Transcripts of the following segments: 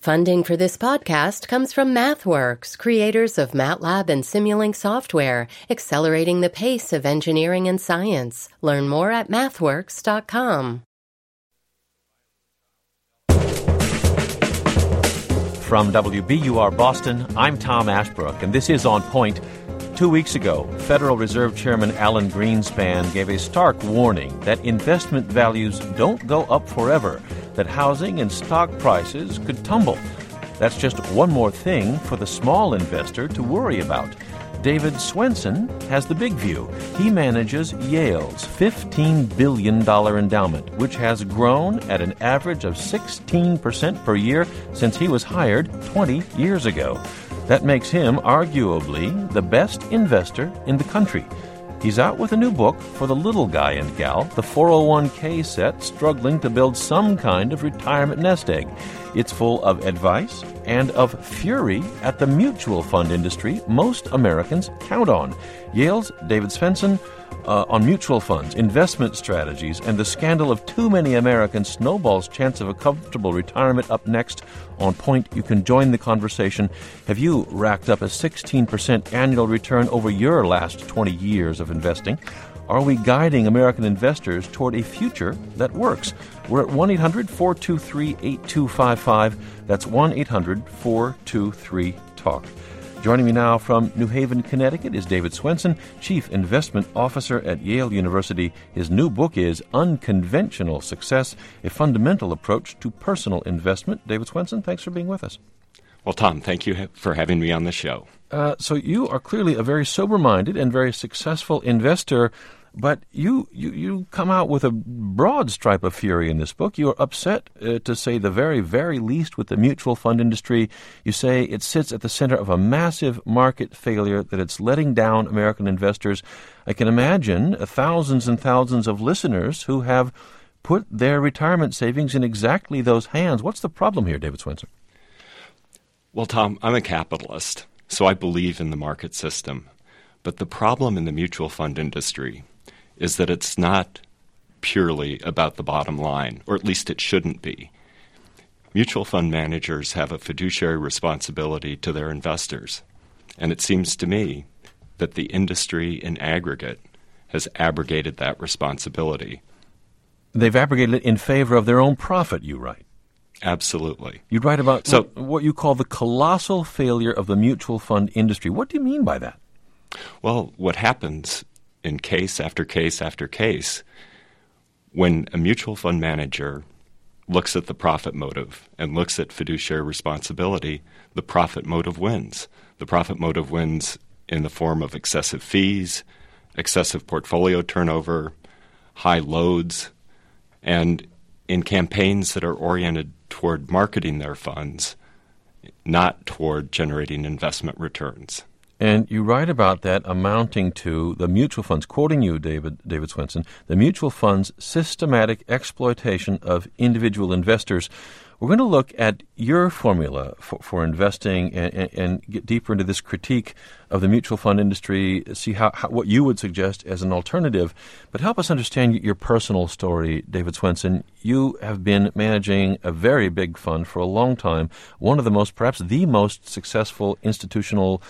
Funding for this podcast comes from MathWorks, creators of MATLAB and Simulink software, accelerating the pace of engineering and science. Learn more at mathworks.com. From WBUR Boston, I'm Tom Ashbrook, and this is On Point. 2 weeks ago, Federal Reserve Chairman Alan Greenspan gave a stark warning that investment values don't go up forever, that housing and stock prices could tumble. That's just one more thing for the small investor to worry about. David Swensen has the big view. He manages Yale's $15 billion endowment, which has grown at an average of 16% per year since he was hired 20 years ago. That makes him arguably the best investor in the country. He's out with a new book for the little guy and gal, the 401k set struggling to build some kind of retirement nest egg. It's full of advice and of fury at the mutual fund industry most Americans count on. Yale's David Swensen on mutual funds, investment strategies, and the scandal of too many Americans snowballs chance of a comfortable retirement. Up next on Point, you can join the conversation. Have you racked up a 16% annual return over your last 20 years of investing? Are we guiding American investors toward a future that works? We're at 1-800-423-8255. That's 1-800-423-TALK. Joining me now from New Haven, Connecticut is David Swensen, Chief Investment Officer at Yale University. His new book is Unconventional Success, a Fundamental Approach to Personal Investment. David Swensen, thanks for being with us. Well, Tom, thank you for having me on the show. So you are clearly a very sober-minded and very successful investor, but you come out with a broad stripe of fury in this book. You are upset, to say the very, very least, with the mutual fund industry. You say it sits at the center of a massive market failure, that it's letting down American investors. I can imagine thousands and thousands of listeners who have put their retirement savings in exactly those hands. What's the problem here, David Swensen? Well, Tom, I'm a capitalist, so I believe in the market system. But the problem in the mutual fund industry is that it's not purely about the bottom line, or at least it shouldn't be. Mutual fund managers have a fiduciary responsibility to their investors, and it seems to me that the industry in aggregate has abrogated that responsibility. They've abrogated it in favor of their own profit, you write. Absolutely. You write about what you call the colossal failure of the mutual fund industry. What do you mean by that? Well, what happens in case after case after case, when a mutual fund manager looks at the profit motive and looks at fiduciary responsibility, the profit motive wins. The profit motive wins in the form of excessive fees, excessive portfolio turnover, high loads, and in campaigns that are oriented toward marketing their funds, not toward generating investment returns. And you write about that amounting to the mutual funds, quoting you, David Swensen, the mutual funds' systematic exploitation of individual investors. We're going to look at your formula for investing and get deeper into this critique of the mutual fund industry, see how what you would suggest as an alternative. But help us understand your personal story, David Swensen. You have been managing a very big fund for a long time, one of the most, perhaps the most successful institutional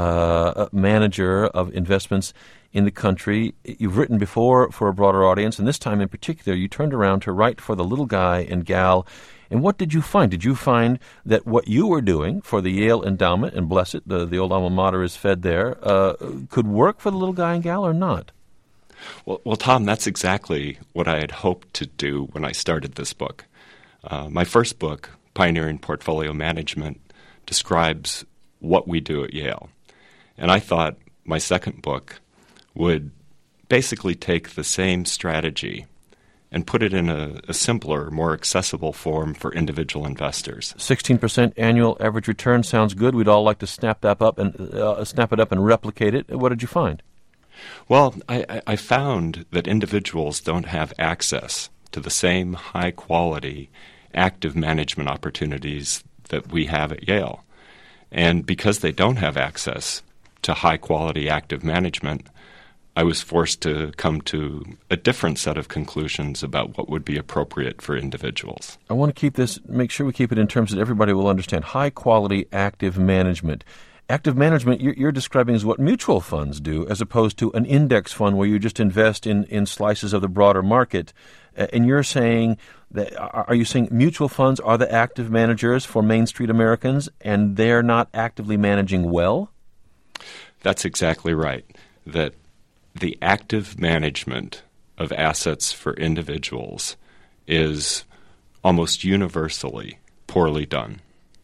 manager of investments in the country. You've written before for a broader audience, and this time in particular, you turned around to write for the little guy and gal. And what did you find? Did you find that what you were doing for the Yale Endowment, and bless it, the old alma mater is fed there, could work for the little guy and gal or not? Well, Tom, that's exactly what I had hoped to do when I started this book. My first book, Pioneering Portfolio Management, describes what we do at Yale. And I thought my second book would basically take the same strategy and put it in a simpler, more accessible form for individual investors. 16% annual average return sounds good. We'd all like to snap it up and replicate it. What did you find? Well, I found that individuals don't have access to the same high-quality active management opportunities that we have at Yale. And because they don't have access to high-quality active management, I was forced to come to a different set of conclusions about what would be appropriate for individuals. I want to make sure we keep it in terms that everybody will understand. High-quality active management. Active management, you're describing as what mutual funds do, as opposed to an index fund where you just invest in slices of the broader market. And you're saying that, are you saying mutual funds are the active managers for Main Street Americans, and they're not actively managing well? That's exactly right. That the active management of assets for individuals is almost universally poorly done.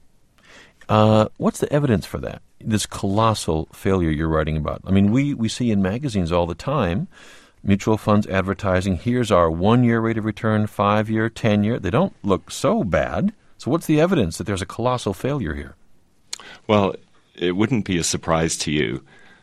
What's the evidence for that, this colossal failure you're writing about? I mean, we see in magazines all the time mutual funds advertising, here's our 1-year rate of return, 5-year, 10-year. They don't look so bad. So what's the evidence that there's a colossal failure here? Well, it wouldn't be a surprise to you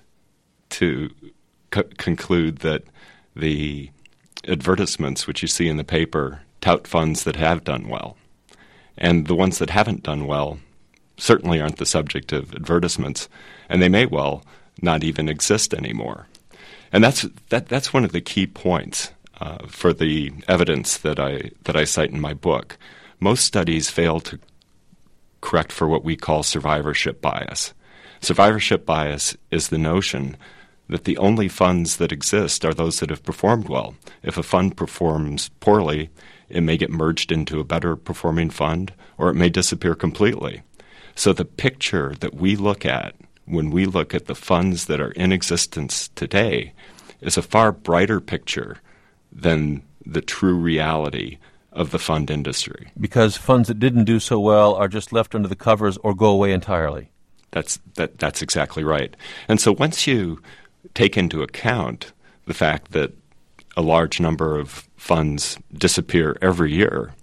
to conclude that the advertisements which you see in the paper tout funds that have done well. And the ones that haven't done well certainly aren't the subject of advertisements, and they may well not even exist anymore. And that's one of the key points for the evidence that I cite in my book. Most studies fail to correct for what we call survivorship bias. Survivorship bias is the notion that the only funds that exist are those that have performed well. If a fund performs poorly, it may get merged into a better performing fund, or it may disappear completely. So the picture that we look at when we look at the funds that are in existence today is a far brighter picture than the true reality of the fund industry. Because funds that didn't do so well are just left under the covers or go away entirely. That's exactly right. And so once you take into account the fact that a large number of funds disappear every year,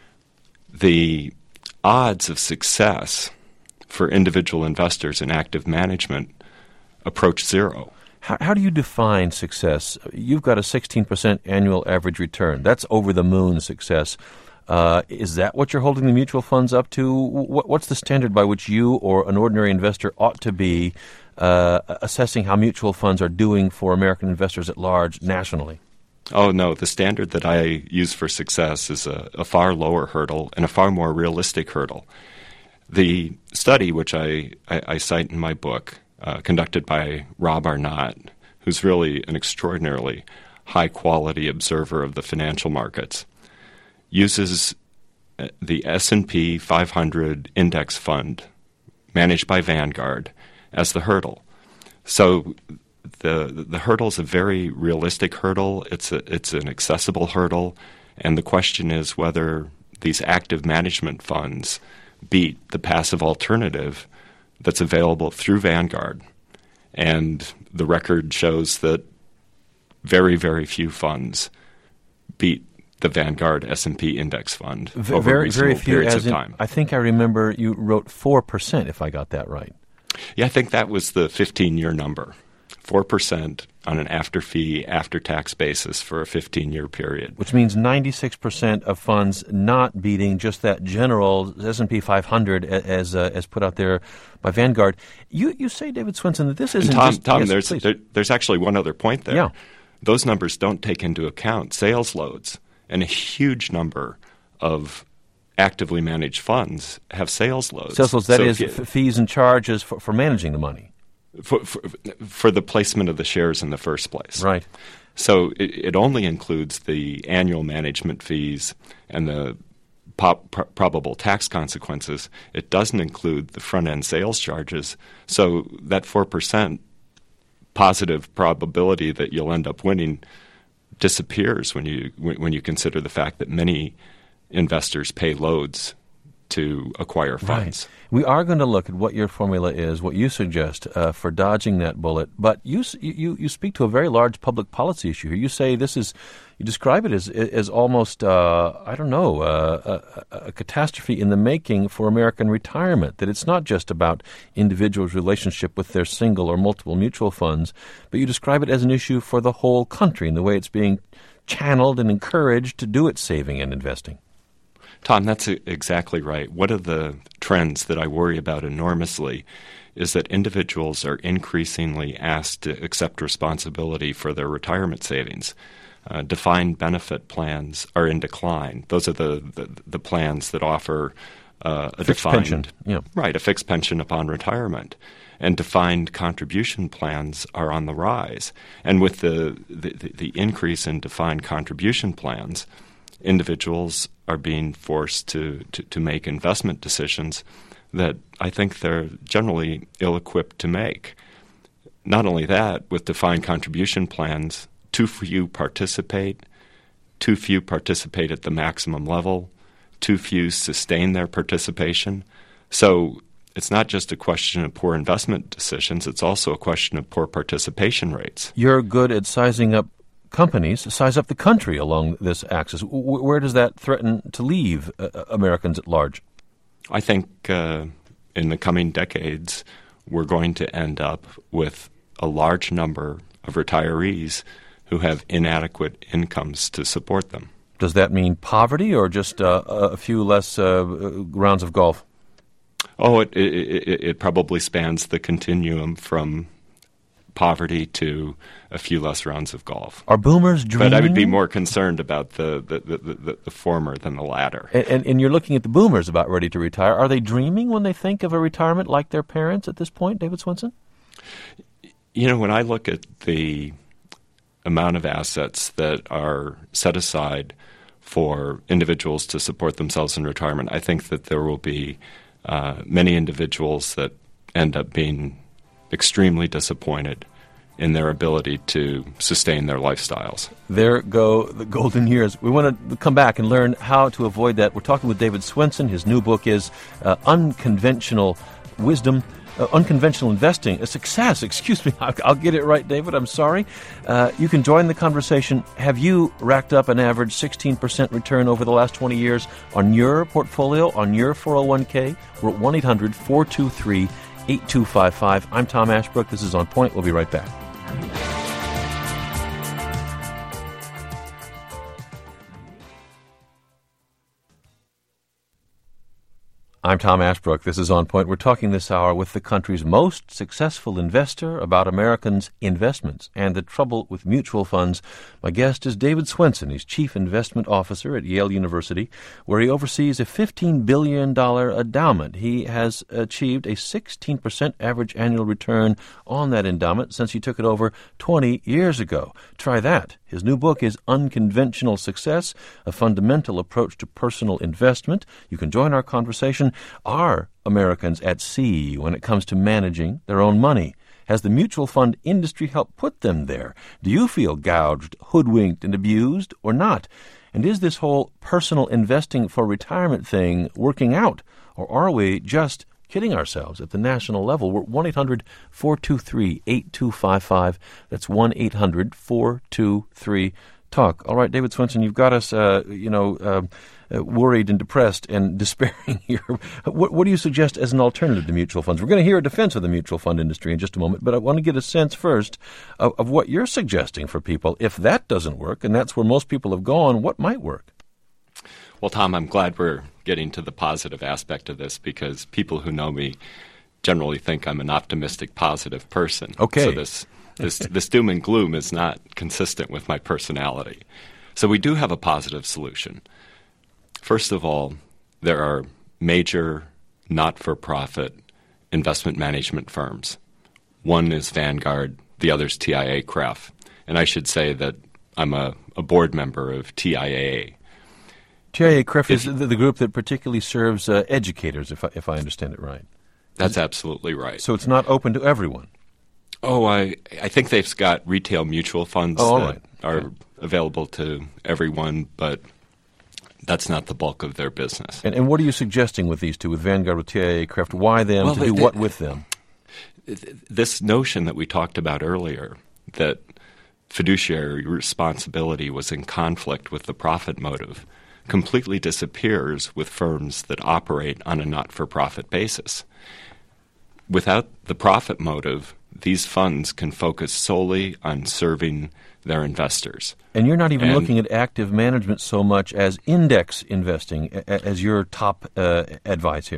the odds of success for individual investors in active management approach zero. How do you define success? You've got a 16% annual average return. That's over-the-moon success. Is that what you're holding the mutual funds up to? What's the standard by which you or an ordinary investor ought to be assessing how mutual funds are doing for American investors at large nationally? Oh, no. The standard that I use for success is a far lower hurdle and a far more realistic hurdle. The study, which I cite in my book, conducted by Rob Arnott, who's really an extraordinarily high-quality observer of the financial markets, uses the S&P 500 index fund managed by Vanguard as the hurdle. So the hurdle is a very realistic hurdle. It's an accessible hurdle, and the question is whether these active management funds beat the passive alternative that's available through Vanguard. And the record shows that very, very few funds beat the Vanguard S&P index fund over reasonable periods of time. I think I remember you wrote 4%, if I got that right. Yeah, I think that was the 15-year number. 4% on an after-fee, after-tax basis for a 15-year period. Which means 96% of funds not beating just that general S&P 500 as put out there by Vanguard. You say, David Swenson, that this isn't Tom, yes, there's actually one other point there. Yeah. Those numbers don't take into account sales loads, and a huge number of actively managed funds have sales loads. Sales loads, that is fees and charges for managing the money. For the placement of the shares in the first place. Right. So it only includes the annual management fees and the probable tax consequences. It doesn't include the front-end sales charges. So that 4% positive probability that you'll end up winning disappears when you consider the fact that many investors pay loads to acquire funds. Right. We are going to look at what your formula is, what you suggest for dodging that bullet. But you speak to a very large public policy issue here. You say you describe it as almost a catastrophe in the making for American retirement. That it's not just about individuals' relationship with their single or multiple mutual funds, but you describe it as an issue for the whole country in the way it's being channeled and encouraged to do its saving and investing. Tom, that's exactly right. One of the trends that I worry about enormously is that individuals are increasingly asked to accept responsibility for their retirement savings. Defined benefit plans are in decline. Those are the plans that offer a fixed defined pension. Yeah. Right, a fixed pension upon retirement. And defined contribution plans are on the rise. And with the increase in defined contribution plans, individuals are being forced to make investment decisions that I think they're generally ill-equipped to make. Not only that, with defined contribution plans, too few participate at the maximum level, too few sustain their participation. So it's not just a question of poor investment decisions, it's also a question of poor participation rates. You're good at sizing up companies, size up the country along this axis. Where does that threaten to leave Americans at large? I think in the coming decades, we're going to end up with a large number of retirees who have inadequate incomes to support them. Does that mean poverty or just a few less rounds of golf? Oh, it probably spans the continuum from poverty to a few less rounds of golf. Are boomers dreaming? But I would be more concerned about the former than the latter. And you're looking at the boomers about ready to retire. Are they dreaming when they think of a retirement like their parents at this point, David Swenson? You know, when I look at the amount of assets that are set aside for individuals to support themselves in retirement, I think that there will be many individuals that end up being extremely disappointed in their ability to sustain their lifestyles. There go the golden years. We want to come back and learn how to avoid that. We're talking with David Swenson. His new book is Unconventional Wisdom. Unconventional Investing, a success. Excuse me, I'll get it right, David. I'm sorry. You can join the conversation. Have you racked up an average 16% return over the last 20 years on your portfolio, on your 401k? We're at 1-800-423-8255. I'm Tom Ashbrook. This is On Point. We'll be right back. I'm Tom Ashbrook. This is On Point. We're talking this hour with the country's most successful investor about Americans' investments and the trouble with mutual funds. My guest is David Swenson. He's Chief Investment Officer at Yale University, where he oversees a $15 billion endowment. He has achieved a 16% average annual return on that endowment since he took it over 20 years ago. Try that. His new book is Unconventional Success, a fundamental approach to personal investment. You can join our conversation. Are Americans at sea when it comes to managing their own money? Has the mutual fund industry helped put them there? Do you feel gouged, hoodwinked, and abused, or not? And is this whole personal investing for retirement thing working out? Or are we just kidding ourselves at the national level? We're 1-800-423-8255. That's 1-800-423-TALK. All right, David Swenson, you've got us, worried and depressed and despairing here. What do you suggest as an alternative to mutual funds? We're going to hear a defense of the mutual fund industry in just a moment, but I want to get a sense first of what you're suggesting for people. If that doesn't work, and that's where most people have gone, what might work? Well, Tom, I'm glad we're getting to the positive aspect of this because people who know me generally think I'm an optimistic, positive person. Okay. So this doom and gloom is not consistent with my personality. So we do have a positive solution. First of all, there are major not-for-profit investment management firms. One is Vanguard, the other is TIAA-CREF. And I should say that I'm a board member of TIAA. TIAA-CREF is the group that particularly serves educators, if I understand it right. That's absolutely right. So it's not open to everyone. Oh, I think they've got retail mutual funds that are available to everyone, but that's not the bulk of their business. And what are you suggesting with these two, with Vanguard, with TIAA-CREF? Why them, to do what with them? This notion that we talked about earlier, that fiduciary responsibility was in conflict with the profit motive, completely disappears with firms that operate on a not-for-profit basis. Without the profit motive, these funds can focus solely on serving their investors. And you're not even looking at active management so much as index investing as your top advice here.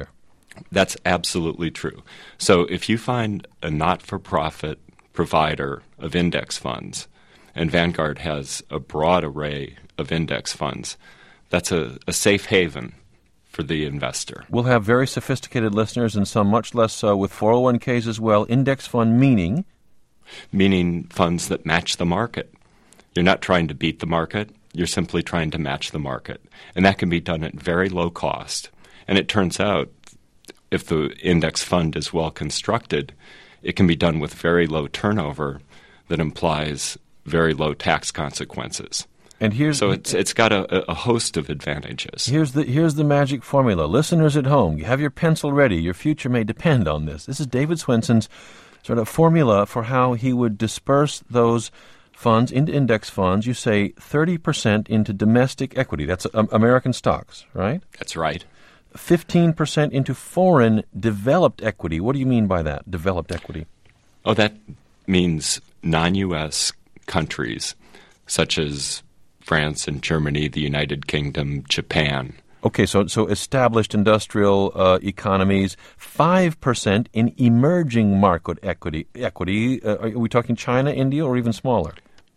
That's absolutely true. So if you find a not-for-profit provider of index funds, and Vanguard has a broad array of index funds, that's a safe haven for the investor. We'll have very sophisticated listeners and some much less so with 401ks as well. Index fund meaning? Meaning funds that match the market. You're not trying to beat the market. You're simply trying to match the market. And that can be done at very low cost. And it turns out, if the index fund is well constructed, it can be done with very low turnover that implies very low tax consequences. And it's got a host of advantages. Here's the magic formula. Listeners at home, you have your pencil ready. Your future may depend on this. This is David Swenson's sort of formula for how he would disperse those funds into index funds. You say 30% into domestic equity. That's American stocks, right? That's right. 15% into foreign developed equity. What do you mean by that, developed equity? Oh, that means non-U.S. countries such as France and Germany, the United Kingdom, Japan. Okay, so established industrial economies, 5% in emerging market equity. Are we talking China, India, or even smaller?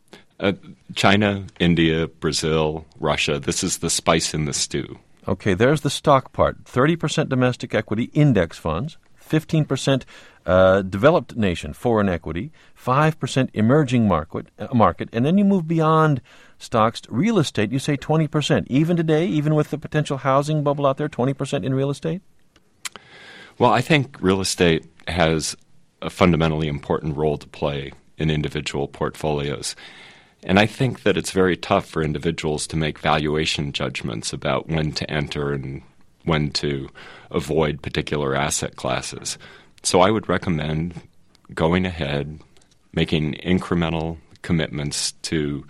China, India, Brazil, Russia. This is the spice in the stew. Okay, there's the stock part. 30% domestic equity, index funds, 15% developed nation, foreign equity, 5% emerging market, and then you move beyond stocks to real estate. You say 20%. Even today, even with the potential housing bubble out there, 20% in real estate? Well, I think real estate has a fundamentally important role to play in individual portfolios. And I think that it's very tough for individuals to make valuation judgments about when to enter and when to avoid particular asset classes. So I would recommend going ahead, making incremental commitments to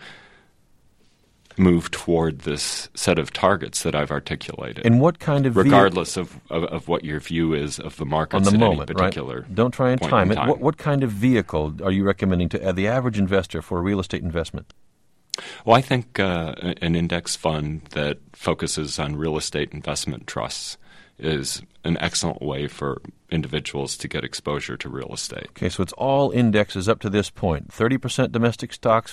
move toward this set of targets that I've articulated. And what kind of regardless of what your view is of the markets on the at moment, any particular right? Don't try and point time in it. What kind of vehicle are you recommending to the average investor for a real estate investment? Well, I think an index fund that focuses on real estate investment trusts is an excellent way for individuals to get exposure to real estate. Okay, so it's all indexes up to this point. 30% domestic stocks,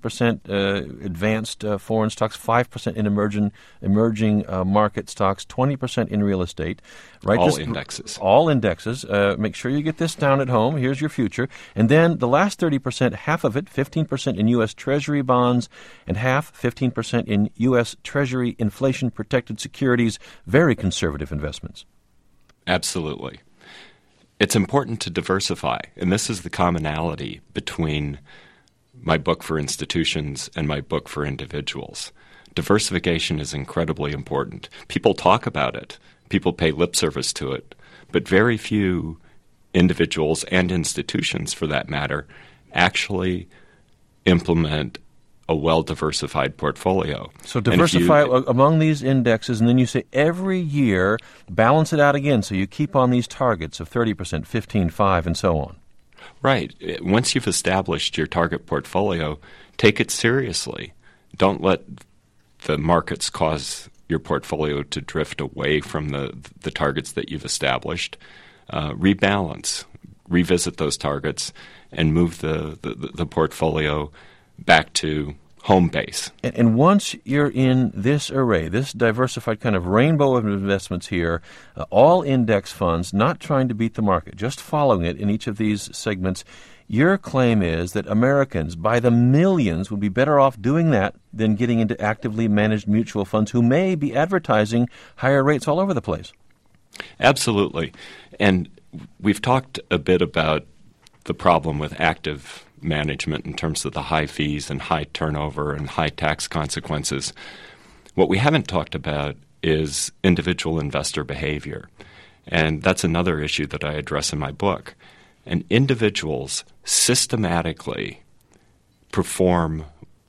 15% advanced foreign stocks, 5% in emerging market stocks, 20% in real estate. Right? Indexes. All indexes. Make sure you get this down at home. Here's your future. And then the last 30%, half of it, 15% in U.S. Treasury bonds, and half, 15% in U.S. Treasury inflation-protected securities, very conservative investments. Absolutely. It's important to diversify, and this is the commonality between my book for institutions and my book for individuals. Diversification is incredibly important. People talk about it. People pay lip service to it. But very few individuals and institutions, for that matter, actually implement a well-diversified portfolio. So diversify among these indexes, and then you say every year balance it out again, so you keep on these targets of 30%, 15, 5, and so on. Right. Once you've established your target portfolio, take it seriously. Don't let the markets cause your portfolio to drift away from the targets that you've established. Rebalance, revisit those targets, and move the portfolio back to home base. And once you're in this array, this diversified kind of rainbow of investments here, all index funds, not trying to beat the market, just following it in each of these segments, your claim is that Americans, by the millions, would be better off doing that than getting into actively managed mutual funds who may be advertising higher rates all over the place. Absolutely. And we've talked a bit about the problem with active management in terms of the high fees and high turnover and high tax consequences. What we haven't talked about is individual investor behavior. And that's another issue that I address in my book. And individuals systematically perform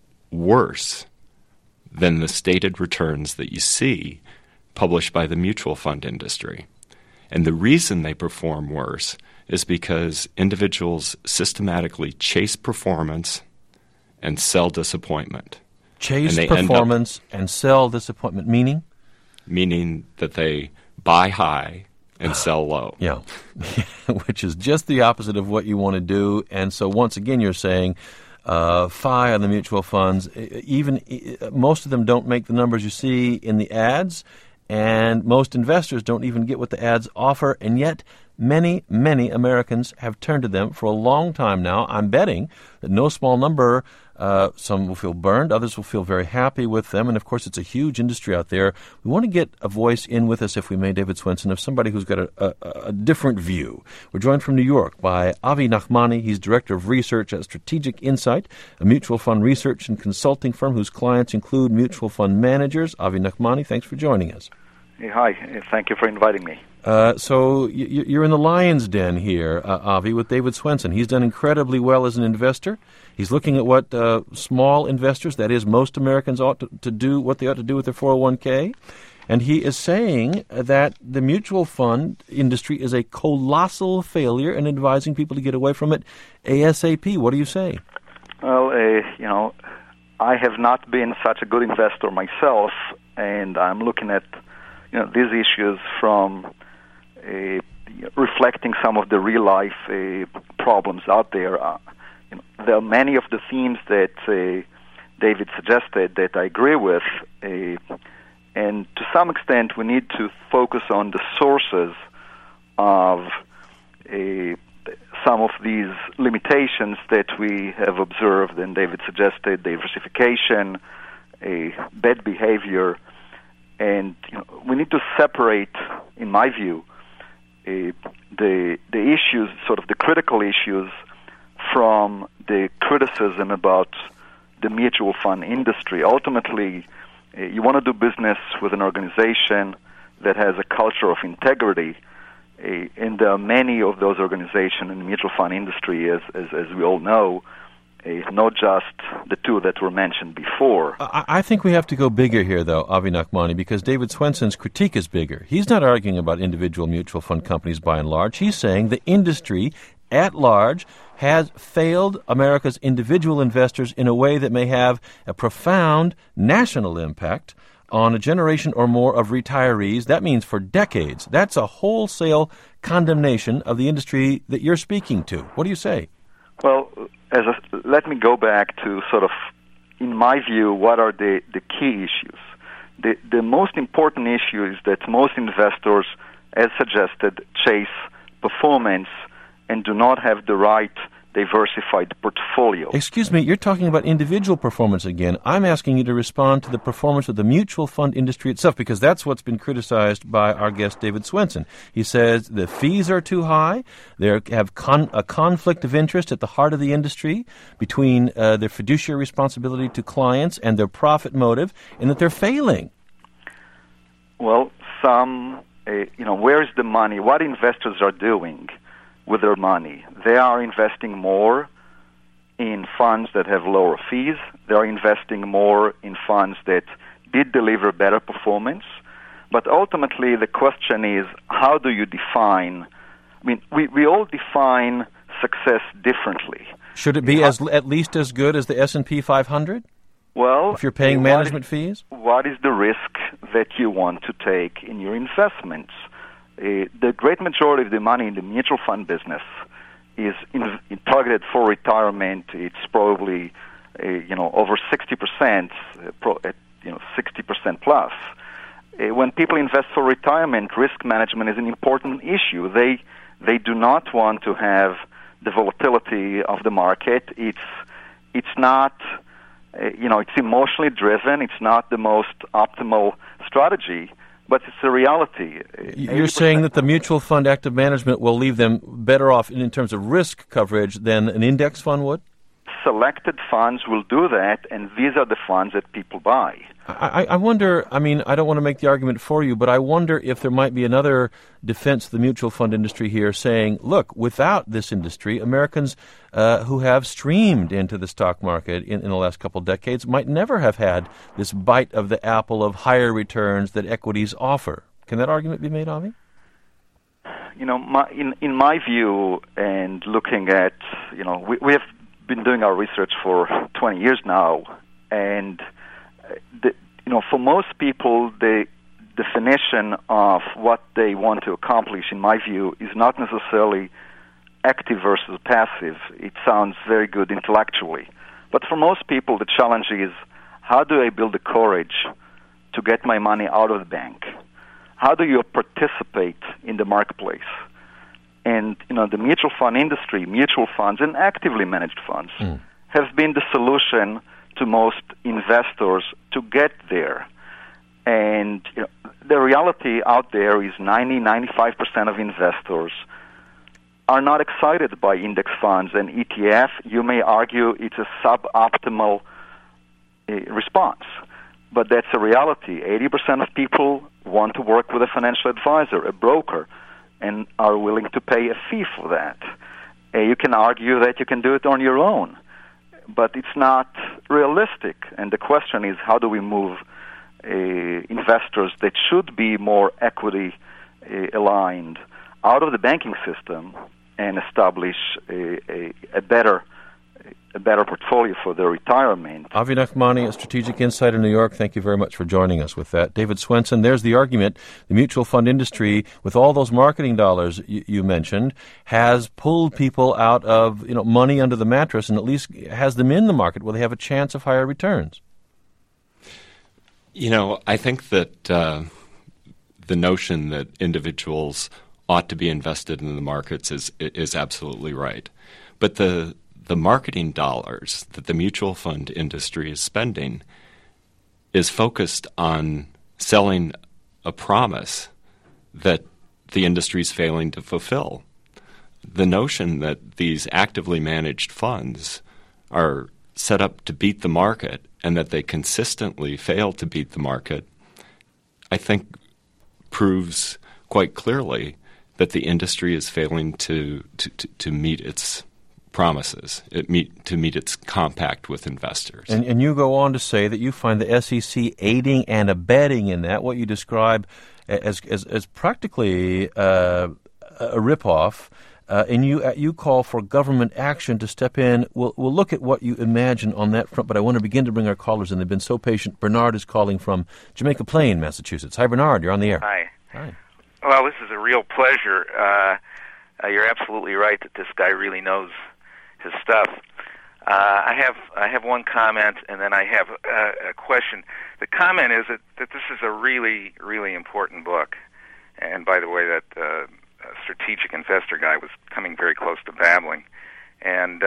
worse than the stated returns that you see published by the mutual fund industry. And the reason they perform worse is because individuals systematically chase performance and sell disappointment. Chase performance and sell disappointment, meaning? Meaning that they buy high and sell low. Yeah, which is just the opposite of what you want to do. And so once again, you're saying FI on the mutual funds, even most of them don't make the numbers you see in the ads, and most investors don't even get what the ads offer, and yet many, many Americans have turned to them for a long time now. I'm betting that no small number, some will feel burned, others will feel very happy with them, and of course it's a huge industry out there. We want to get a voice in with us, if we may, David Swenson, of somebody who's got a different view. We're joined from New York by Avi Nachmani. He's Director of Research at Strategic Insight, a mutual fund research and consulting firm whose clients include mutual fund managers. Avi Nachmani, thanks for joining us. Hey, hi. Thank you for inviting me. So you're in the lion's den here, Avi, with David Swenson. He's done incredibly well as an investor. He's looking at what small investors, that is, most Americans ought to do, what they ought to do with their 401k. And he is saying that the mutual fund industry is a colossal failure and advising people to get away from it ASAP. What do you say? Well, I have not been such a good investor myself, and I'm looking at these issues from reflecting some of the real-life problems out there. There are many of the themes that David suggested that I agree with, and to some extent we need to focus on the sources of some of these limitations that we have observed, and David suggested diversification, bad behavior, and we need to separate, in my view, the issues, sort of the critical issues, from the criticism about the mutual fund industry. Ultimately, you want to do business with an organization that has a culture of integrity, and there are many of those organizations in the mutual fund industry, as we all know, not just the two that were mentioned before. I think we have to go bigger here, though, Avi Nachmani, because David Swenson's critique is bigger. He's not arguing about individual mutual fund companies by and large. He's saying the industry at large has failed America's individual investors in a way that may have a profound national impact on a generation or more of retirees. That means for decades. That's a wholesale condemnation of the industry that you're speaking to. What do you say? Well, let me go back to sort of, in my view, what are the key issues. The most important issue is that most investors, as suggested, chase performance and do not have the right diversified portfolio. Excuse me, you're talking about individual performance again. I'm asking you to respond to the performance of the mutual fund industry itself, because that's what's been criticized by our guest David Swenson. He says the fees are too high. They have a conflict of interest at the heart of the industry between their fiduciary responsibility to clients and their profit motive, and that they're failing. Well, where's the money? What investors are doing with their money? They are investing more in funds that have lower fees. They are investing more in funds that did deliver better performance. But ultimately, the question is, how do you define? I mean, we all define success differently. Should it be at least as good as the S&P 500? Well, if you're paying management fees? What is the risk that you want to take in your investments? The great majority of the money in the mutual fund business is targeted for retirement. It's probably, over 60%, 60% plus. When people invest for retirement, risk management is an important issue. They do not want to have the volatility of the market. It's not, it's emotionally driven. It's not the most optimal strategy. But it's a reality. You're saying that the mutual fund active management will leave them better off in terms of risk coverage than an index fund would? Selected funds will do that, and these are the funds that people buy. I wonder, I don't want to make the argument for you, but I wonder if there might be another defense of the mutual fund industry here saying, look, without this industry, Americans who have streamed into the stock market in the last couple of decades might never have had this bite of the apple of higher returns that equities offer. Can that argument be made, Avi? In my view, and looking at, we have been doing our research for 20 years now, and for most people, the definition of what they want to accomplish, in my view, is not necessarily active versus passive. It sounds very good intellectually. But for most people, the challenge is, how do I build the courage to get my money out of the bank? How do you participate in the marketplace? And, the mutual fund industry, mutual funds and actively managed funds have been the solution to most investors to get there. And the reality out there is 95% of investors are not excited by index funds and ETF. You may argue it's a suboptimal response, but that's a reality. 80% of people want to work with a financial advisor, a broker, and are willing to pay a fee for that. You can argue that you can do it on your own, but it's not realistic. And the question is, how do we move investors that should be more equity aligned out of the banking system and establish a better portfolio for their retirement? Avi Nachmani at Strategic Insight in New York, thank you very much for joining us with that. David Swenson, there's the argument. The mutual fund industry, with all those marketing dollars you mentioned, has pulled people out of money under the mattress and at least has them in the market where they have a chance of higher returns. I think that the notion that individuals ought to be invested in the markets is absolutely right. But the marketing dollars that the mutual fund industry is spending is focused on selling a promise that the industry is failing to fulfill. The notion that these actively managed funds are set up to beat the market and that they consistently fail to beat the market, I think proves quite clearly that the industry is failing to meet its promises, to meet its compact with investors. And you go on to say that you find the SEC aiding and abetting in that, what you describe as practically a ripoff, and you call for government action to step in. We'll look at what you imagine on that front, but I want to begin to bring our callers in. They've been so patient. Bernard is calling from Jamaica Plain, Massachusetts. Hi, Bernard. You're on the air. Hi. Well, this is a real pleasure. You're absolutely right that this guy really knows his stuff. I have one comment, and then I have a question. The comment is that this is a really, really important book. And by the way, that strategic investor guy was coming very close to babbling. And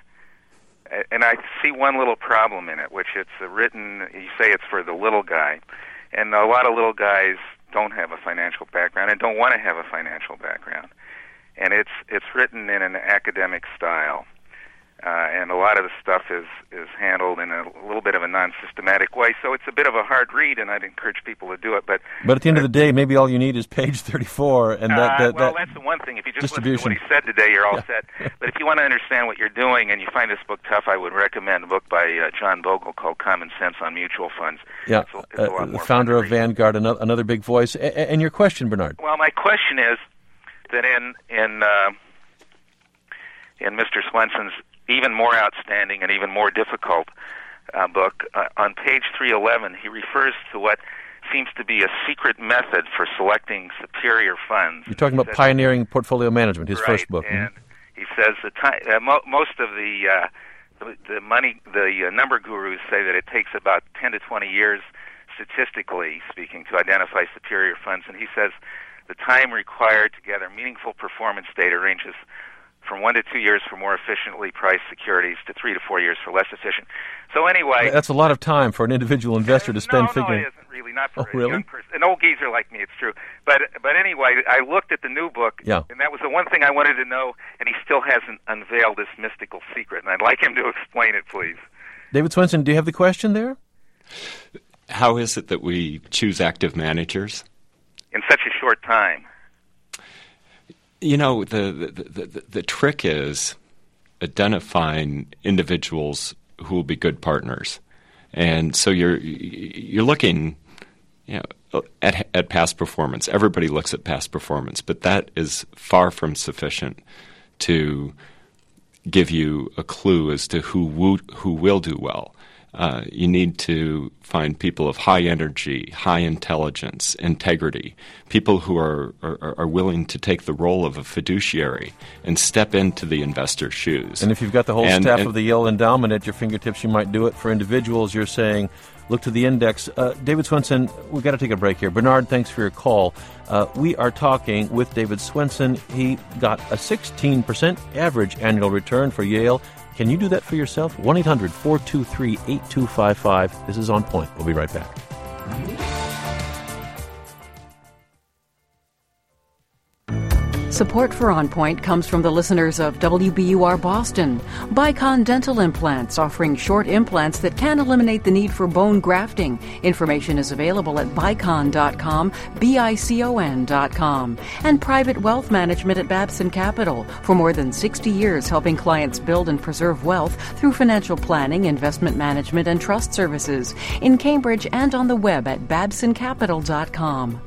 I see one little problem in it, which it's written, you say it's for the little guy. And a lot of little guys don't have a financial background and don't want to have a financial background. And it's written in an academic style. And a lot of the stuff is handled in a little bit of a non-systematic way. So it's a bit of a hard read, and I'd encourage people to do it. But at the end of the day, maybe all you need is page 34. And well, that's the one thing. If you just listen to what he said today, you're all set. But if you want to understand what you're doing and you find this book tough, I would recommend a book by John Bogle called Common Sense on Mutual Funds. Yeah, it's a lot more the founder of Vanguard, another big voice. And your question, Bernard? Well, my question is that in Mr. Swenson's even more outstanding and even more difficult book, on page 311, he refers to what seems to be a secret method for selecting superior funds. You're talking about Pioneering Portfolio Management, his right, first book. And he says most of the number gurus say that it takes about 10 to 20 years, statistically speaking, to identify superior funds. And he says the time required to gather meaningful performance data ranges from 1 to 2 years for more efficiently priced securities to 3 to 4 years for less efficient. So anyway, that's a lot of time for an individual investor to spend figuring. No, it isn't really. Not for a young person. An old geezer like me, it's true. But anyway, I looked at the new book, and that was the one thing I wanted to know, and he still hasn't unveiled this mystical secret, and I'd like him to explain it, please. David Swenson, do you have the question there? How is it that we choose active managers? In such a short time. The trick is identifying individuals who will be good partners, and so you're looking, at past performance. Everybody looks at past performance, but that is far from sufficient to give you a clue as to who will do well. You need to find people of high energy, high intelligence, integrity, people who are willing to take the role of a fiduciary and step into the investor's shoes. And if you've got the whole staff of the Yale Endowment at your fingertips, you might do it. For individuals, you're saying, look to the index. David Swensen, we've got to take a break here. Bernard, thanks for your call. We are talking with David Swensen. He got a 16% average annual return for Yale. Can you do that for yourself? 1-800-423-8255. This is On Point. We'll be right back. Support for On Point comes from the listeners of WBUR Boston. Bicon Dental Implants, offering short implants that can eliminate the need for bone grafting. Information is available at bicon.com, BICON.com. And Private Wealth Management at Babson Capital. For more than 60 years, helping clients build and preserve wealth through financial planning, investment management, and trust services. In Cambridge and on the web at babsoncapital.com.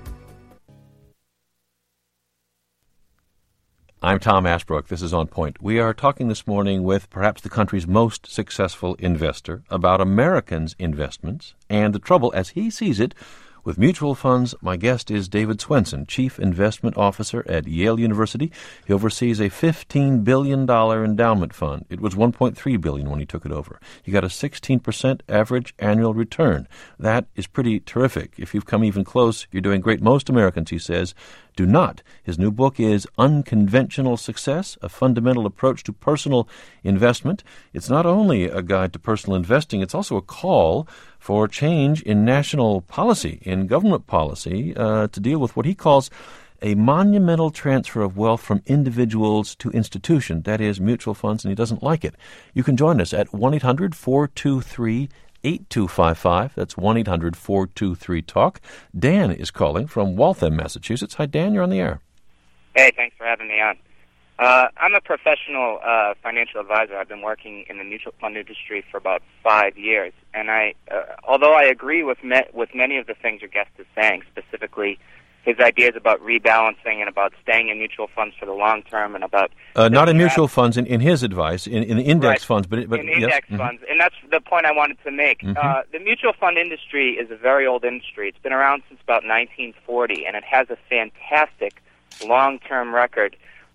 I'm Tom Ashbrook. This is On Point. We are talking this morning with perhaps the country's most successful investor about Americans' investments and the trouble, as he sees it, with mutual funds. My guest is David Swensen, Chief Investment Officer at Yale University. He oversees a $15 billion endowment fund. It was $1.3 billion when he took it over. He got a 16% average annual return. That is pretty terrific. If you've come even close, you're doing great. Most Americans, he says, do not. His new book is Unconventional Success, a fundamental approach to personal investment. It's not only a guide to personal investing, it's also a call for change in national policy, in government policy, to deal with what he calls a monumental transfer of wealth from individuals to institutions, that is, mutual funds, and he doesn't like it. You can join us at 1-800-423-8255. That's 1-800-423-TALK. Dan is calling from Waltham, Massachusetts. Hi, Dan. You're on the air. Hey, thanks for having me on. I'm a professional financial advisor. I've been working in the mutual fund industry for about 5 years, and although I agree with many of the things your guest is saying, specifically his ideas about rebalancing and about staying in mutual funds for the long term, and about not in mutual funds, in his advice, in the index funds, but in index funds, and that's the point I wanted to make. The mutual fund industry is a very old industry. It's been around since about 1940, and it has a fantastic long-term record.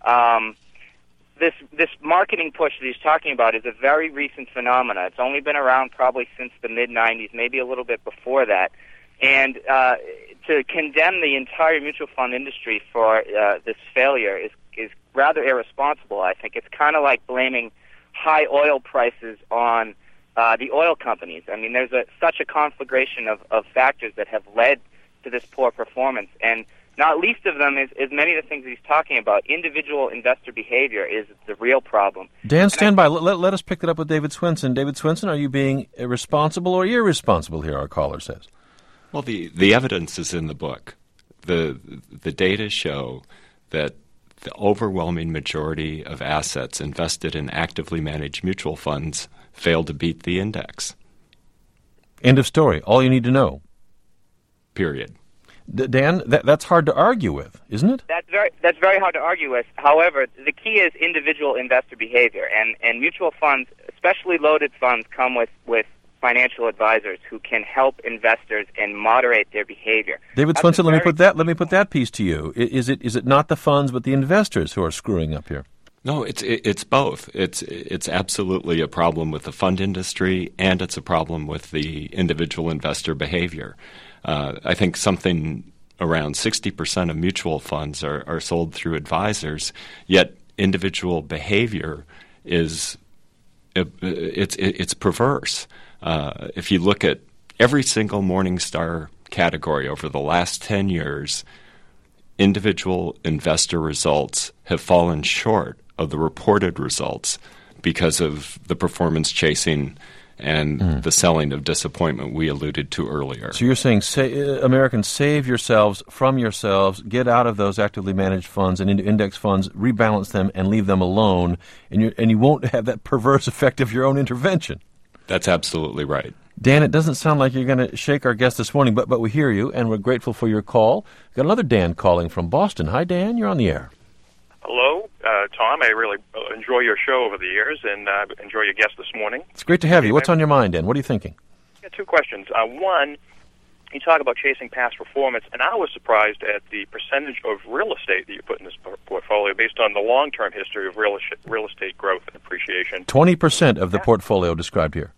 This marketing push that he's talking about is a very recent phenomena. It's only been around probably since the mid-'90s, maybe a little bit before that. And to condemn the entire mutual fund industry for this failure is rather irresponsible, I think. It's kind of like blaming high oil prices on the oil companies. I mean, there's such a conflagration of factors that have led to this poor performance, and not least of them is many of the things he's talking about. Individual investor behavior is the real problem. Dan, stand by. Let us pick it up with David Swensen. David Swensen, are you being responsible or irresponsible here, our caller says? Well, the evidence is in the book. The data show that the overwhelming majority of assets invested in actively managed mutual funds fail to beat the index. End of story. All you need to know. Period. Dan, that's hard to argue with, isn't it? That's very hard to argue with. However, the key is individual investor behavior, and mutual funds, especially loaded funds, come with financial advisors who can help investors and moderate their behavior. David Swensen, let me put that piece to you. Is it not the funds but the investors who are screwing up here? No, it's both. It's absolutely a problem with the fund industry, and it's a problem with the individual investor behavior. I think something around 60% of mutual funds are sold through advisors, yet individual behavior is it's perverse. If you look at every single Morningstar category over the last 10 years, individual investor results have fallen short of the reported results because of the performance chasing and the selling of disappointment we alluded to earlier. So you're saying, Americans, save yourselves from yourselves, get out of those actively managed funds and into index funds, rebalance them, and leave them alone, and you won't have that perverse effect of your own intervention. That's absolutely right. Dan, it doesn't sound like you're going to shake our guest this morning, but we hear you, and we're grateful for your call. We've got another Dan calling from Boston. Hi, Dan. You're on the air. Hello. Tom. I really enjoy your show over the years, and enjoy your guest this morning. It's great to have you. What's on your mind, Dan? What are you thinking? Yeah, two questions. One, you talk about chasing past performance, and I was surprised at the percentage of real estate that you put in this portfolio based on the long-term history of real estate growth and appreciation. 20% of the portfolio described here.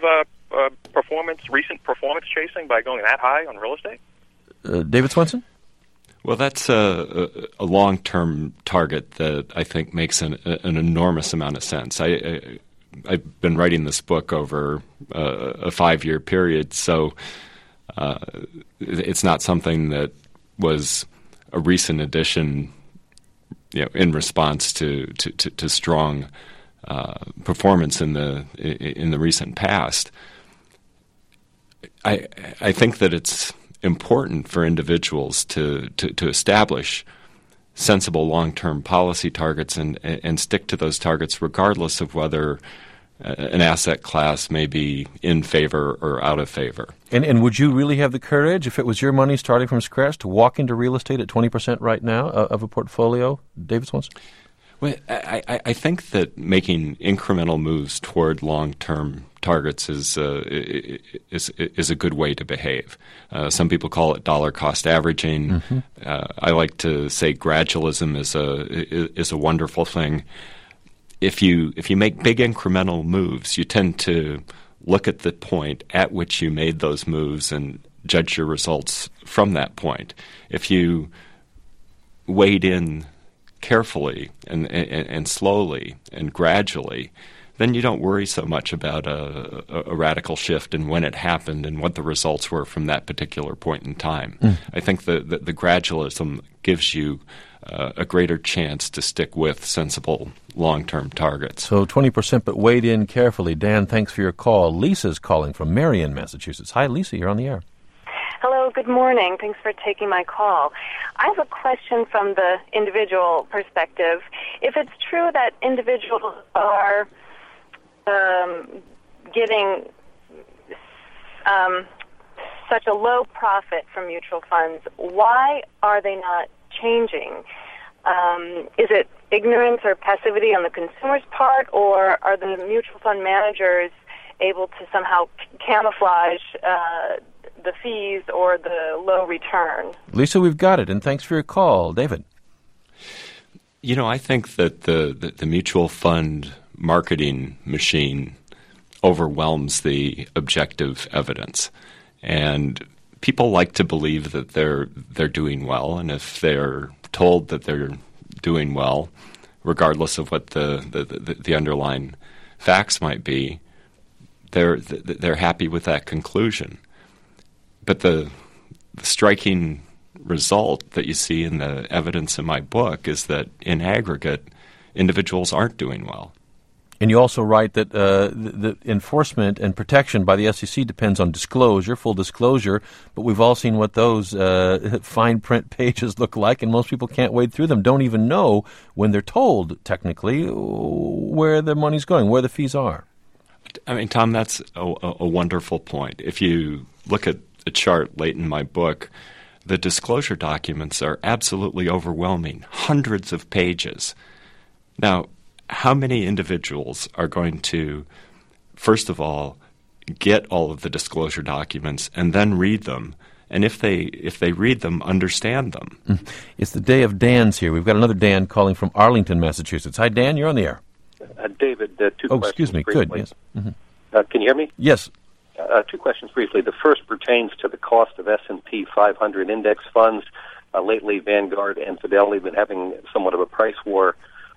Recent performance chasing by going that high on real estate? David Swenson? Well, that's a long-term target that I think makes an enormous amount of sense. I've been writing this book over a 5-year period, so it's not something that was a recent addition, in response to strong performance in the recent past. I think that it's important for individuals to establish sensible long-term policy targets and stick to those targets regardless of whether an asset class may be in favor or out of favor. And would you really have the courage, if it was your money starting from scratch, to walk into real estate at 20% right now of a portfolio? David Swenson? Well, I think that making incremental moves toward long-term targets is a good way to behave. Some people call it dollar cost averaging. Mm-hmm. I like to say gradualism is a wonderful thing. If you make big incremental moves, you tend to look at the point at which you made those moves and judge your results from that point. If you wade in carefully and slowly and gradually, then you don't worry so much about a radical shift and when it happened and what the results were from that particular point in time. I think the gradualism gives you a greater chance to stick with sensible long-term targets. So 20%, but wade in carefully. Dan, thanks for your call. Lisa's calling from Marion, Massachusetts. Hi, Lisa, you're on the air. Hello, good morning. Thanks for taking my call. I have a question from the individual perspective. If it's true that individuals are getting such a low profit from mutual funds, why are they not changing? Is it ignorance or passivity on the consumer's part, or are the mutual fund managers able to somehow camouflage the fees or the low return? Lisa, we've got it, and thanks for your call. David? I think that the mutual fund marketing machine overwhelms the objective evidence, and people like to believe that they're doing well, and if they're told that they're doing well, regardless of what the underlying facts might be, they're happy with that conclusion. But the striking result that you see in the evidence in my book is that in aggregate, individuals aren't doing well. And you also write that the enforcement and protection by the SEC depends on disclosure, full disclosure, but we've all seen what those fine print pages look like, and most people can't wade through them, don't even know when they're told, technically, where the money's going, where the fees are. I mean, Tom, that's a wonderful point. If you look at a chart late in my book, the disclosure documents are absolutely overwhelming, hundreds of pages. Now, how many individuals are going to, first of all, get all of the disclosure documents and then read them, and if they read them, understand them? It's the day of Dan's here. We've got another Dan calling from Arlington, Massachusetts. Hi, Dan, you're on the air. David, two questions. Oh, excuse me. Briefly. Good, yes. Mm-hmm. Can you hear me? Yes. Two questions briefly. The first pertains to the cost of S&P 500 index funds. Lately, Vanguard and Fidelity have been having somewhat of a price war.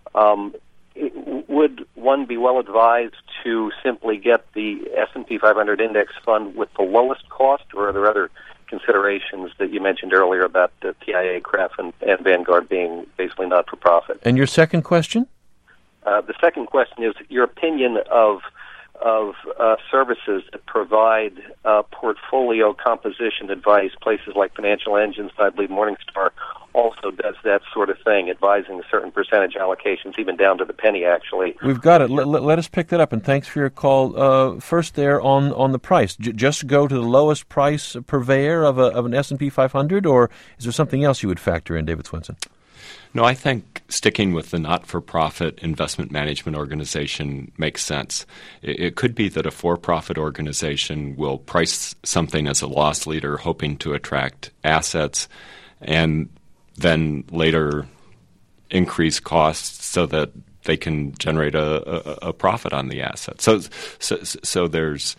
Would one be well advised to simply get the S&P 500 index fund with the lowest cost, or are there other considerations that you mentioned earlier about the TIAA, CREF, and Vanguard being basically not-for-profit? And your second question? The second question is your opinion of services that provide portfolio composition advice. Places like Financial Engines, I believe Morningstar also does that sort of thing, advising certain percentage allocations, even down to the penny, actually. We've got it. Let us pick that up, and thanks for your call. First there on the price. Just go to the lowest price purveyor of an S&P 500, or is there something else you would factor in, David Swenson? No, I think sticking with the not-for-profit investment management organization makes sense. It could be that a for-profit organization will price something as a loss leader, hoping to attract assets, and then later increase costs so that they can generate a profit on the asset. So there's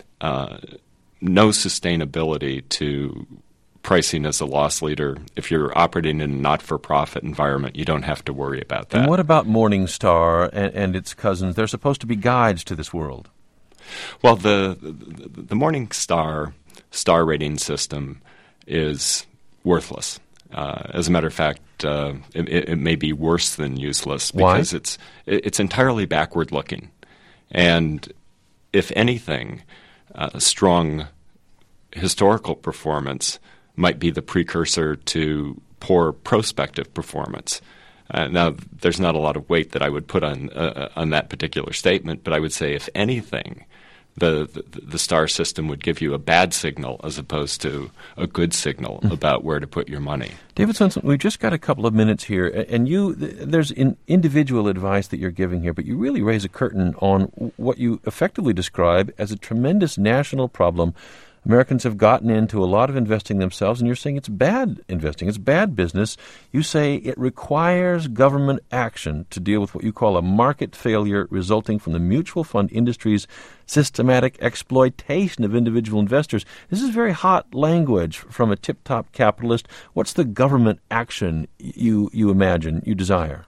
no sustainability to pricing as a loss leader. If you're operating in a not-for-profit environment, you don't have to worry about that. And what about Morningstar and its cousins? They're supposed to be guides to this world. Well, the Morningstar star rating system is worthless. As a matter of fact, it may be worse than useless because it's entirely backward-looking. And if anything, strong historical performance might be the precursor to poor prospective performance. Now, there's not a lot of weight that I would put on that particular statement, but I would say, if anything, the star system would give you a bad signal as opposed to a good signal about where to put your money. David Swensen, we've just got a couple of minutes here, and there's individual advice that you're giving here, but you really raise a curtain on what you effectively describe as a tremendous national problem. Americans have gotten into a lot of investing themselves, and you're saying it's bad investing, it's bad business. You say it requires government action to deal with what you call a market failure resulting from the mutual fund industry's systematic exploitation of individual investors. This is very hot language from a tip-top capitalist. What's the government action you imagine, you desire?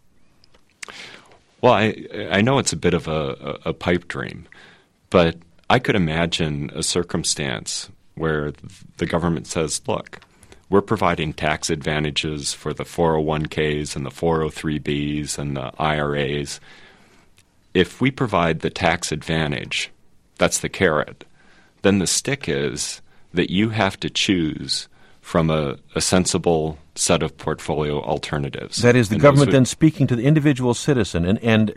Well, I know it's a bit of a pipe dream, but I could imagine a circumstance where the government says, look, we're providing tax advantages for the 401ks and the 403bs and the IRAs. If we provide the tax advantage, that's the carrot, then the stick is that you have to choose from a sensible set of portfolio alternatives. That is, the government then speaking to the individual citizen and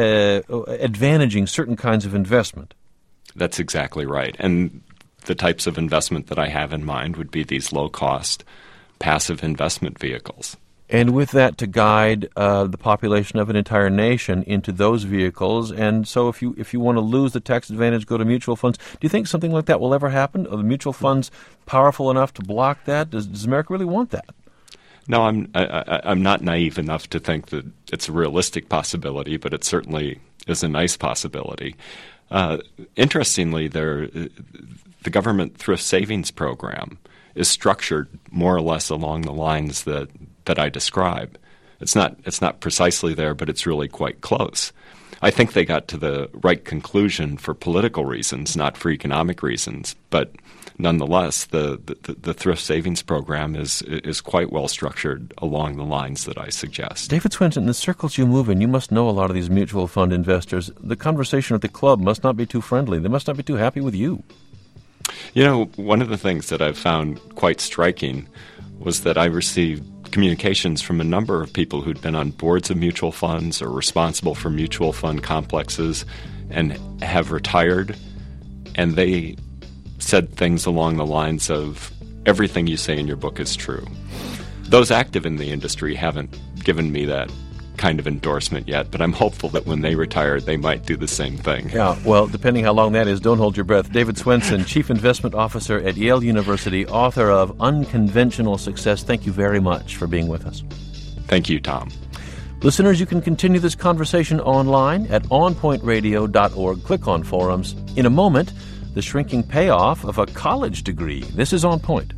advantaging certain kinds of investment. That's exactly right. And the types of investment that I have in mind would be these low-cost, passive investment vehicles. And with that to guide the population of an entire nation into those vehicles. And so if you want to lose the tax advantage, go to mutual funds. Do you think something like that will ever happen? Are the mutual funds powerful enough to block that? Does America really want that? No, I'm not naive enough to think that it's a realistic possibility, but it certainly is a nice possibility. Interestingly, the government thrift savings program is structured more or less along the lines that I describe. It's not precisely there, but it's really quite close. I think they got to the right conclusion for political reasons, not for economic reasons. But nonetheless, the thrift savings program is quite well structured along the lines that I suggest. David Swensen, in the circles you move in, you must know a lot of these mutual fund investors. The conversation at the club must not be too friendly. They must not be too happy with you. You know, one of the things that I've found quite striking was that I received communications from a number of people who'd been on boards of mutual funds or responsible for mutual fund complexes and have retired, and they said things along the lines of, everything you say in your book is true. Those active in the industry haven't given me that kind of endorsement yet, but I'm hopeful that when they retire, they might do the same thing. Yeah, well, depending how long that is, don't hold your breath. David Swensen, Chief Investment Officer at Yale University, author of Unconventional Success. Thank you very much for being with us. Thank you, Tom. Listeners, you can continue this conversation online at onpointradio.org. Click on forums. In a moment, the shrinking payoff of a college degree. This is On Point.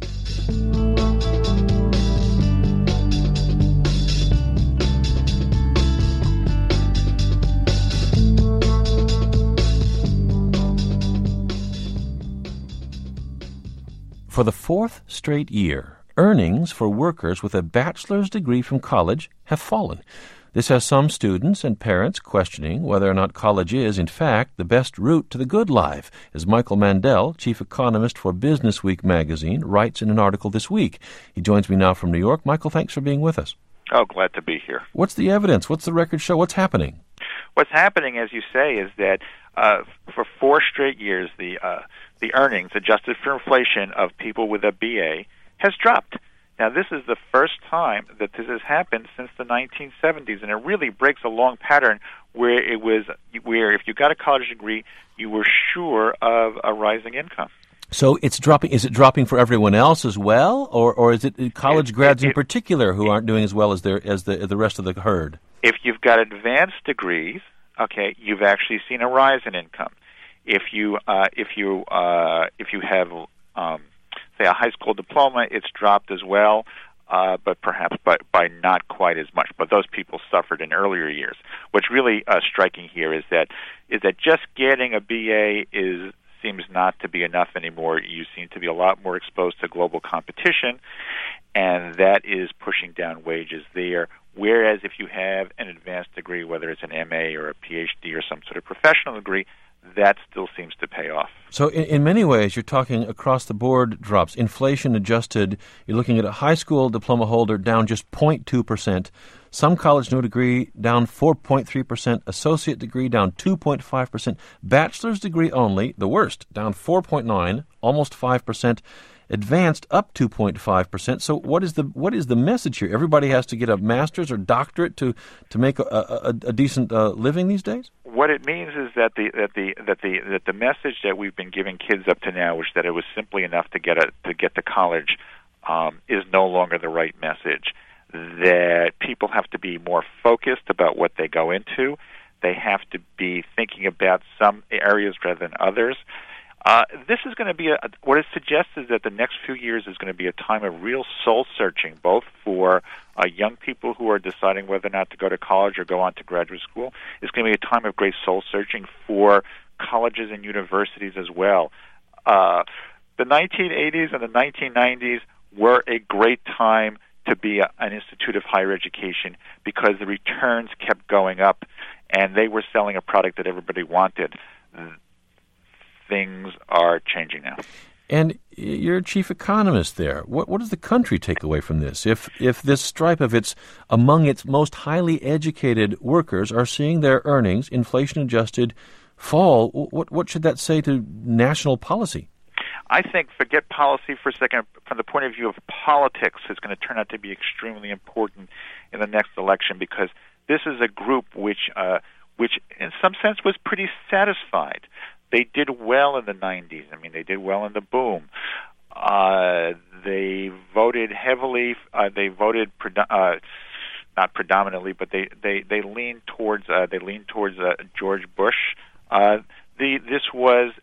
For the fourth straight year, earnings for workers with a bachelor's degree from college have fallen. This has some students and parents questioning whether or not college is, in fact, the best route to the good life, as Michael Mandel, chief economist for Business Week magazine, writes in an article this week. He joins me now from New York. Michael, thanks for being with us. Oh, glad to be here. What's the evidence? What's the record show? What's happening? What's happening, as you say, is that for 4 straight years, the earnings adjusted for inflation of people with a BA has dropped. Now, this is the first time that this has happened since the 1970s, and it really breaks a long pattern where if you got a college degree, you were sure of a rising income. So it's dropping. Is it dropping for everyone else as well, or is it college grads in particular who aren't doing as well as the rest of the herd? If you've got advanced degrees, okay, you've actually seen a rise in income. If you have say a high school diploma, it's dropped as well, but perhaps by not quite as much. But those people suffered in earlier years. What's really striking here is that just getting a BA seems not to be enough anymore. You seem to be a lot more exposed to global competition, and that is pushing down wages there. Whereas if you have an advanced degree, whether it's an MA or a PhD or some sort of professional degree, that still seems to pay off. So in many ways, you're talking across-the-board drops. Inflation-adjusted, you're looking at a high school diploma holder down just 0.2%, some college no degree down 4.3%, associate degree down 2.5%, bachelor's degree only, the worst, down 4.9%, almost 5%, advanced up 2.5%. So what is the message here? Everybody has to get a master's or doctorate to make a decent living these days? What it means is that the message that we've been giving kids up to now, which that it was simply enough to get to college, is no longer the right message. That people have to be more focused about what they go into. They have to be thinking about some areas rather than others. This is going to be what it suggests is that the next few years is going to be a time of real soul searching, both for young people who are deciding whether or not to go to college or go on to graduate school. It's going to be a time of great soul searching for colleges and universities as well. The 1980s and the 1990s were a great time to be an institute of higher education because the returns kept going up and they were selling a product that everybody wanted. Things are changing now. And you're a chief economist there. What does the country take away from this? If this stripe of its among its most highly educated workers are seeing their earnings, inflation-adjusted, fall, what should that say to national policy? I think, forget policy for a second, from the point of view of politics, it's going to turn out to be extremely important in the next election because this is a group which in some sense was pretty satisfied. They did well in the 90s. I mean, they did well in the boom. They voted heavily. They voted not predominantly, but they leaned towards George Bush. This was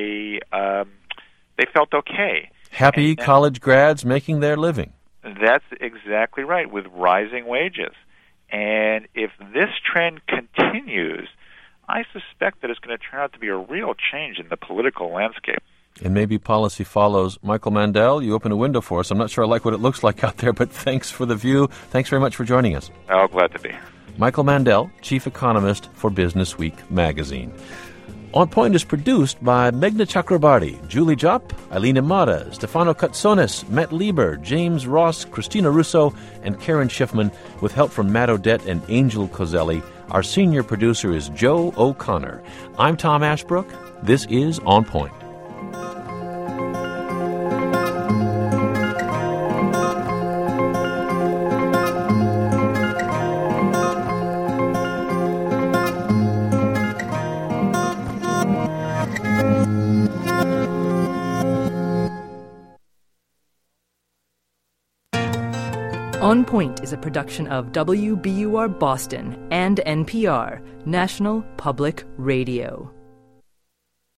they felt okay. Happy college grads making their living. That's exactly right, with rising wages. And if this trend continues, I suspect that it's going to turn out to be a real change in the political landscape. And maybe policy follows. Michael Mandel, you open a window for us. I'm not sure I like what it looks like out there, but thanks for the view. Thanks very much for joining us. Oh, glad to be. Michael Mandel, chief economist for Business Week magazine. On Point is produced by Meghna Chakrabarti, Julie Jopp, Eileen Imada, Stefano Katsonis, Matt Lieber, James Ross, Christina Russo, and Karen Schiffman, with help from Matt Odette and Angel Coselli. Our senior producer is Joe O'Connor. I'm Tom Ashbrook. This is On Point. On Point is a production of WBUR Boston and NPR, National Public Radio.